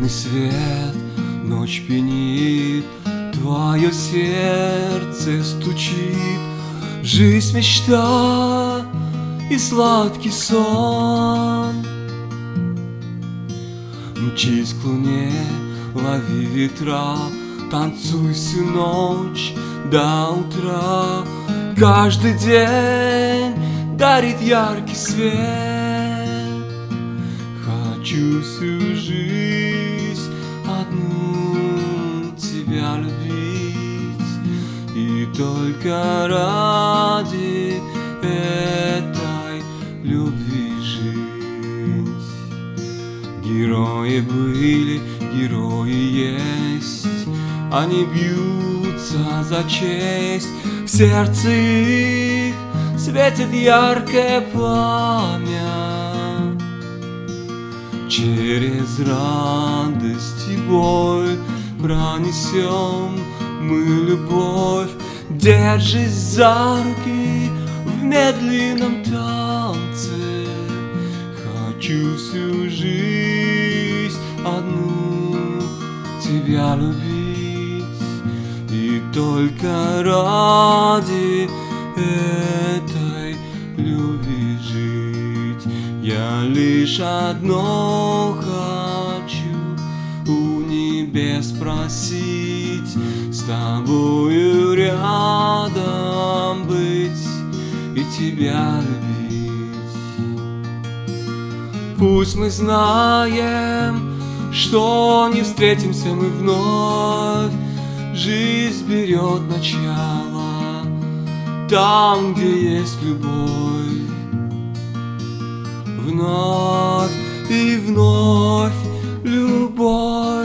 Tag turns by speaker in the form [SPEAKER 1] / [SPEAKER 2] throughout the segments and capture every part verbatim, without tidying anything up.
[SPEAKER 1] свет, ночь пьянит, твое сердце стучит. Жизнь, мечта и сладкий сон. Мчись к луне, лови ветра, танцуй всю ночь до утра. Каждый день дарит яркий свет. Хочу всю жизнь одну тебя любить, и только ради этой любви жить. Герои были, герои есть, они бьются за честь. В сердце их светит яркое пламя. Через радость и боль пронесем мы любовь. Держись за руки в медленном танце. Хочу всю жизнь одну тебя любить, и только ради этой любви жить. Я лишь одно хочу у небес просить: с тобою рядом быть и тебя любить. Пусть мы знаем, что не встретимся мы вновь, жизнь берет начало там, где есть любовь. Вновь и вновь любовь.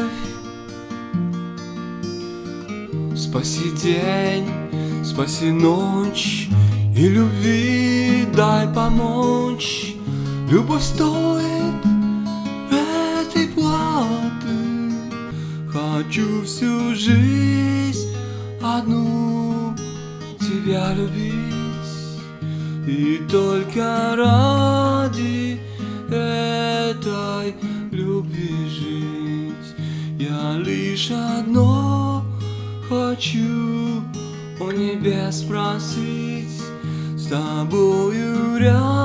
[SPEAKER 1] Спаси день, спаси ночь, и любви дай помочь. Любовь стоит этой платы. Хочу всю жизнь одну тебя любить, и только ради этой любви жить. Я лишь одно хочу у небес просить: с тобою рядом